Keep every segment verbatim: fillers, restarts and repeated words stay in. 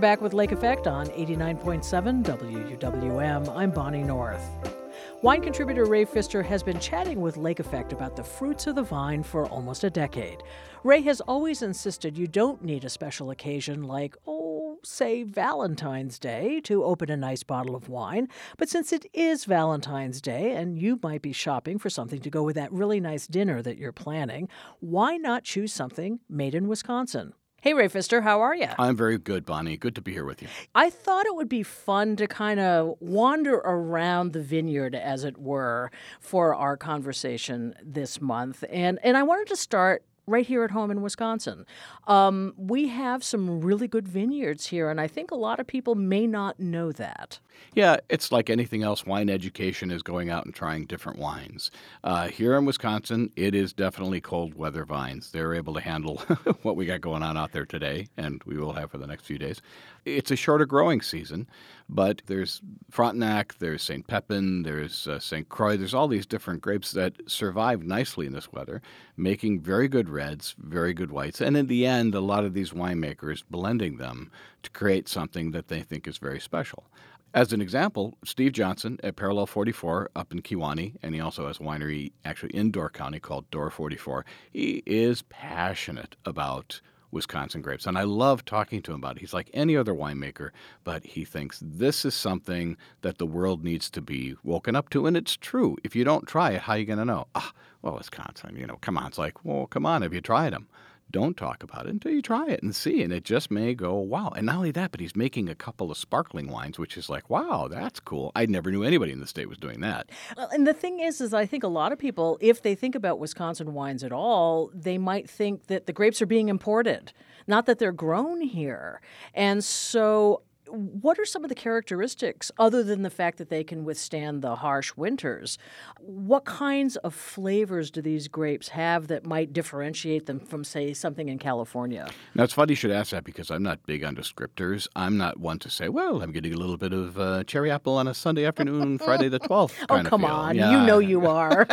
back with Lake Effect on eighty-nine point seven W U W M. I'm Bonnie North. Wine contributor Ray Pfister has been chatting with Lake Effect about the fruits of the vine for almost a decade. Ray has always insisted you don't need a special occasion like, oh, say Valentine's Day to open a nice bottle of wine. But since it is Valentine's Day and you might be shopping for something to go with that really nice dinner that you're planning, why not choose something made in Wisconsin? Hey, Ray Pfister, how are you? I'm very good, Bonnie. Good to be here with you. I thought it would be fun to kind of wander around the vineyard, as it were, for our conversation this month. And, and I wanted to start right here at home in Wisconsin. Um, we have some really good vineyards here, and I think a lot of people may not know that. Yeah, it's like anything else. Wine education is going out and trying different wines. Uh, here in Wisconsin, it is definitely cold weather vines. They're able to handle what we got going on out there today, and we will have for the next few days. It's a shorter growing season, but there's Frontenac, there's Saint Pepin, there's uh, Saint Croix. There's all these different grapes that survive nicely in this weather, making very good reds, very good whites, and in the end, a lot of these winemakers blending them to create something that they think is very special. As an example, Steve Johnson at Parallel forty-four up in Kewanee, and he also has a winery actually in Door County called Door forty-four. He is passionate about Wisconsin grapes, and I love talking to him about it. He's like any other winemaker, but he thinks this is something that the world needs to be woken up to, and it's true. If you don't try it, how are you going to know? Ah, well, Wisconsin, you know, come on. It's like, well, come on, have you tried them? Don't talk about it until you try it and see, and it just may go, wow. And not only that, but he's making a couple of sparkling wines, which is like, wow, that's cool. I never knew anybody in the state was doing that. Well, and the thing is, is I think a lot of people, if they think about Wisconsin wines at all, they might think that the grapes are being imported, not that they're grown here. And so what are some of the characteristics, other than the fact that they can withstand the harsh winters? What kinds of flavors do these grapes have that might differentiate them from, say, something in California? Now, it's funny you should ask that because I'm not big on descriptors. I'm not one to say, well, I'm getting a little bit of uh, cherry apple on a Sunday afternoon, Friday the twelfth kind oh, come of feel. on. Yeah. You know you are.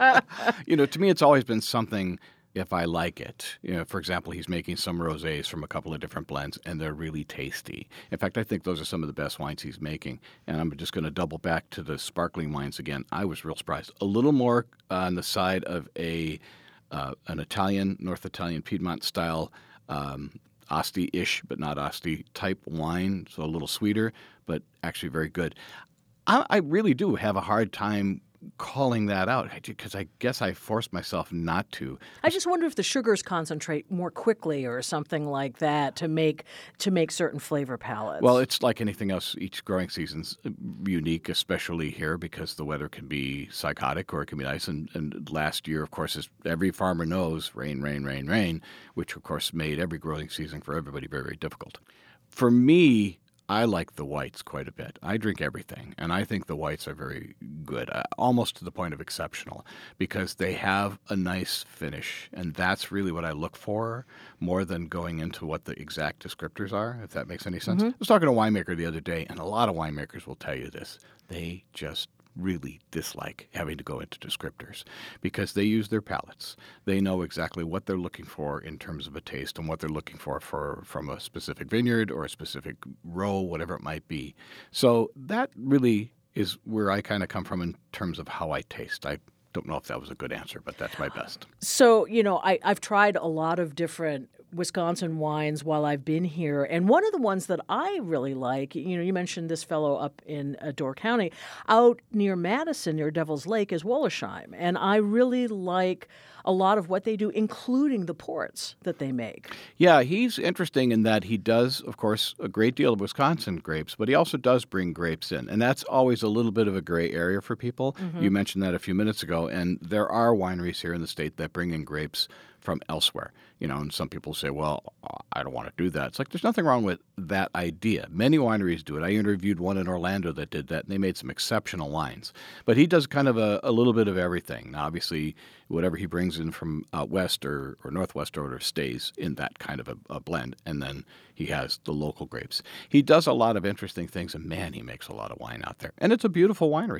You know, to me, it's always been something if I like it. You know, for example, he's making some rosés from a couple of different blends, and they're really tasty. In fact, I think those are some of the best wines he's making. And I'm just going to double back to the sparkling wines again. I was real surprised. A little more on the side of a uh, an Italian, North Italian, Piedmont-style um, Asti-ish, but not Asti type wine, so a little sweeter, but actually very good. I, I really do have a hard time calling that out because I guess I forced myself not to. I just wonder if the sugars concentrate more quickly or something like that to make to make certain flavor palettes. Well, it's like anything else. Each growing season's unique, especially here because the weather can be psychotic or it can be nice. And, and last year, of course, as every farmer knows, rain, rain, rain, rain, which of course made every growing season for everybody very, very difficult. For me, I like the whites quite a bit. I drink everything, and I think the whites are very good, uh, almost to the point of exceptional, because they have a nice finish, and that's really what I look for more than going into what the exact descriptors are, if that makes any sense. Mm-hmm. I was talking to a winemaker the other day, and a lot of winemakers will tell you this. They just really dislike having to go into descriptors because they use their palates. They know exactly what they're looking for in terms of a taste and what they're looking for, for from a specific vineyard or a specific row, whatever it might be. So that really is where I kind of come from in terms of how I taste. I don't know if that was a good answer, but that's my best. So, you know, I, I've tried a lot of different Wisconsin wines while I've been here. And one of the ones that I really like, you know, you mentioned this fellow up in uh, Door County, out near Madison, near Devil's Lake, is Wollersheim. And I really like a lot of what they do, including the ports that they make. Yeah, he's interesting in that he does, of course, a great deal of Wisconsin grapes, but he also does bring grapes in. And that's always a little bit of a gray area for people. Mm-hmm. You mentioned that a few minutes ago. And there are wineries here in the state that bring in grapes from elsewhere. You know, and some people say, well, I don't want to do that. It's like there's nothing wrong with that idea. Many wineries do it. I interviewed one in Orlando that did that, and they made some exceptional wines. But he does kind of a, a little bit of everything. Now, obviously, whatever he brings in from out west or, or northwest order stays in that kind of a, a blend, and then he has the local grapes. He does a lot of interesting things, and man, he makes a lot of wine out there. And it's a beautiful winery.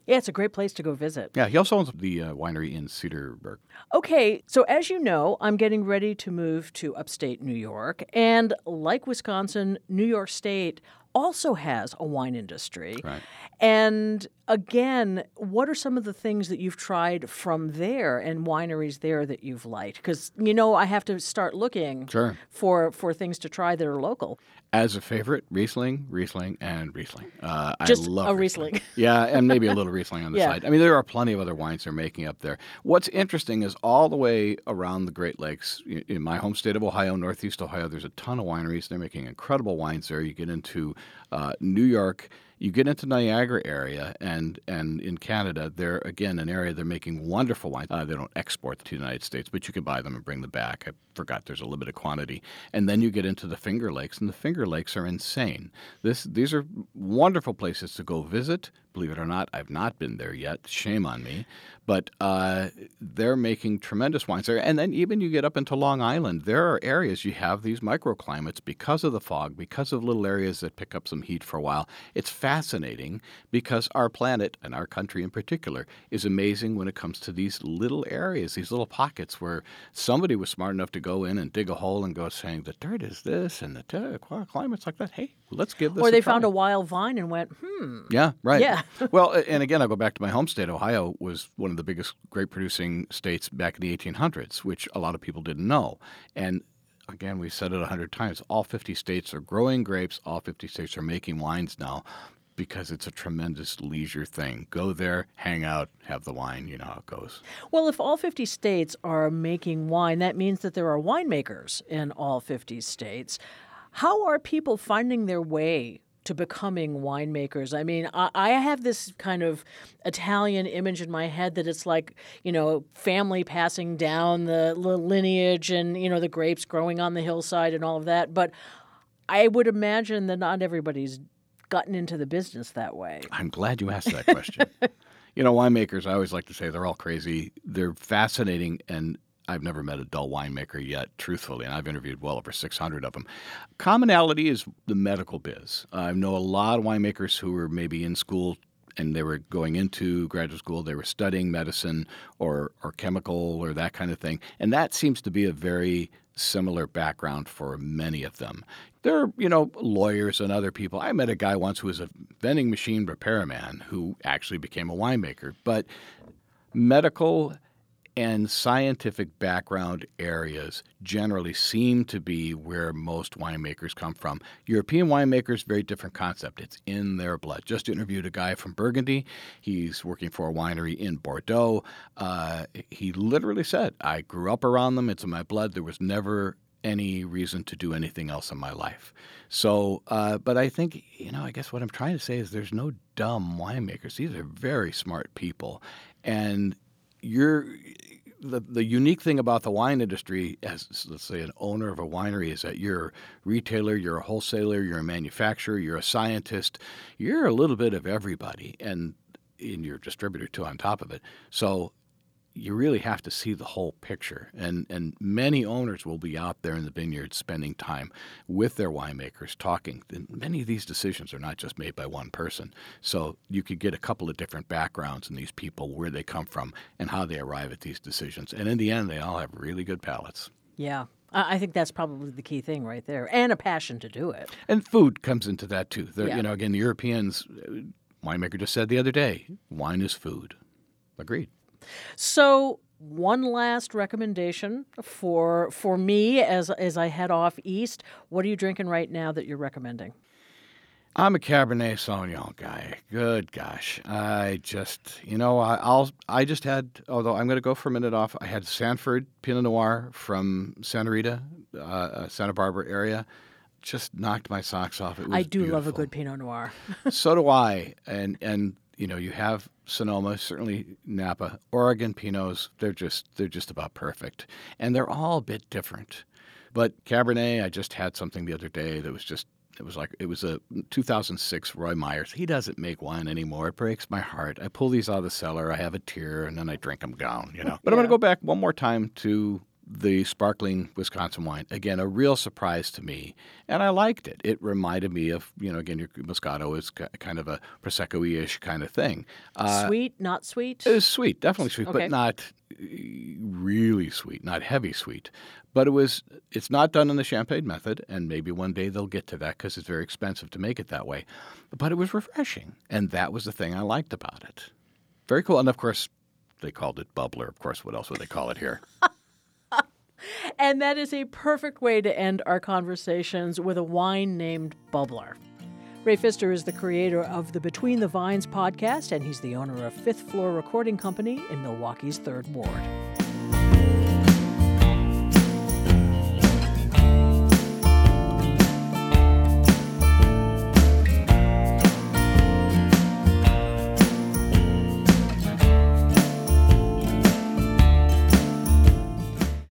Yeah, it's a great place to go visit. Yeah, he also owns the uh, winery in Cedarburg. Okay, so as you know, I'm getting ready to move to upstate New York. And like Wisconsin, New York State also has a wine industry. Right. And again, what are some of the things that you've tried from there and wineries there that you've liked? Because, you know, I have to start looking Sure. for, for things to try that are local. As a favorite, Riesling, Riesling, and Riesling. Uh, Just I love a Riesling. Yeah, and maybe a little Riesling on the Yeah. side. I mean, there are plenty of other wines they're making up there. What's interesting is all the way around the Great Lakes, in in my home state of Ohio, Northeast Ohio, there's a ton of wineries. They're making incredible wines there. You get into uh, New York, you get into Niagara area, and and in Canada, they're, again, an area they're making wonderful wines. Uh, they don't export to the United States, but you can buy them and bring them back. I forgot there's a limited quantity. And then you get into the Finger Lakes, and the Finger Lakes are insane. This These are wonderful places to go visit. Believe it or not, I've not been there yet. Shame on me. But uh, they're making tremendous wines there. And then even you get up into Long Island, there are areas you have these microclimates because of the fog, because of little areas that pick up some heat for a while. It's fascinating because our planet, and our country in particular, is amazing when it comes to these little areas, these little pockets where somebody was smart enough to go in and dig a hole and go saying, the dirt is this and the t- climate's like that. Hey, let's give this Or a they try. found a wild vine and went, hmm. Yeah, right. Yeah. Well, and again, I go back to my home state. Ohio was one of the biggest grape-producing states back in the eighteen hundreds, which a lot of people didn't know. And again, we said it a hundred times, all fifty states are growing grapes. All fifty states are making wines now because it's a tremendous leisure thing. Go there, hang out, have the wine. You know how it goes. Well, if all fifty states are making wine, that means that there are winemakers in all fifty states. How are people finding their way to becoming winemakers? I mean, I, I have this kind of Italian image in my head that it's like, you know, family passing down the lineage and, you know, the grapes growing on the hillside and all of that. But I would imagine that not everybody's gotten into the business that way. I'm glad you asked that question. You know, winemakers, I always like to say they're all crazy. They're fascinating, and I've never met a dull winemaker yet, truthfully, and I've interviewed well over six hundred of them. Commonality is the medical biz. I know a lot of winemakers who were maybe in school and they were going into graduate school, they were studying medicine or, or chemical or that kind of thing, and that seems to be a very similar background for many of them. There are, you know, lawyers and other people. I met a guy once who was a vending machine repairman who actually became a winemaker, but medical and scientific background areas generally seem to be where most winemakers come from. European winemakers, very different concept. It's in their blood. Just interviewed a guy from Burgundy. He's working for a winery in Bordeaux. Uh, he literally said, I grew up around them. It's in my blood. There was never any reason to do anything else in my life. So, uh, but I think, you know, I guess what I'm trying to say is there's no dumb winemakers. These are very smart people. And you're the the unique thing about the wine industry, as let's say an owner of a winery, is that you're a retailer, you're a wholesaler, you're a manufacturer, you're a scientist, you're a little bit of everybody, and in your distributor too on top of it. So you really have to see the whole picture. And and many owners will be out there in the vineyard spending time with their winemakers talking. And many of these decisions are not just made by one person. So you could get a couple of different backgrounds in these people, where they come from and how they arrive at these decisions. And in the end, they all have really good palates. Yeah. I I think that's probably the key thing right there, and a passion to do it. And food comes into that too. They're, Yeah. You know, again, the Europeans, uh, winemaker just said the other day, wine is food. Agreed. So one last recommendation for for me as as I head off east. What are you drinking right now that you're recommending? I'm a Cabernet Sauvignon guy. Good gosh, I just you know I, I'll I just had although I'm going to go for a minute off. I had Sanford Pinot Noir from Santa Rita, uh, uh, Santa Barbara area. Just knocked my socks off. It was I do beautiful. love a good Pinot Noir. So do I, and and you know you have Sonoma, certainly Napa, Oregon Pinots. They're just they're just about perfect, and they're all a bit different. But Cabernet, I just had something the other day that was just it was like it was a two thousand six Roy Myers. He doesn't make wine anymore. It breaks my heart. I pull these out of the cellar. I have a tear, and then I drink them down. You know. But I'm Yeah. going to go back one more time to the sparkling Wisconsin wine. Again, a real surprise to me, and I liked it. It reminded me of, you know, again, your Moscato is kind of a Prosecco-ish kind of thing. Uh, sweet, not sweet? It was sweet, definitely sweet, okay. but not really sweet, not heavy sweet. But it was, it's not done in the Champagne method, and maybe one day they'll get to that because it's very expensive to make it that way. But it was refreshing, and that was the thing I liked about it. Very cool. And, of course, they called it Bubbler. Of course, what else would they call it here? And that is a perfect way to end our conversations with a wine named Bubbler. Ray Pfister is the creator of the Between the Vines podcast, and he's the owner of Fifth Floor Recording Company in Milwaukee's Third Ward.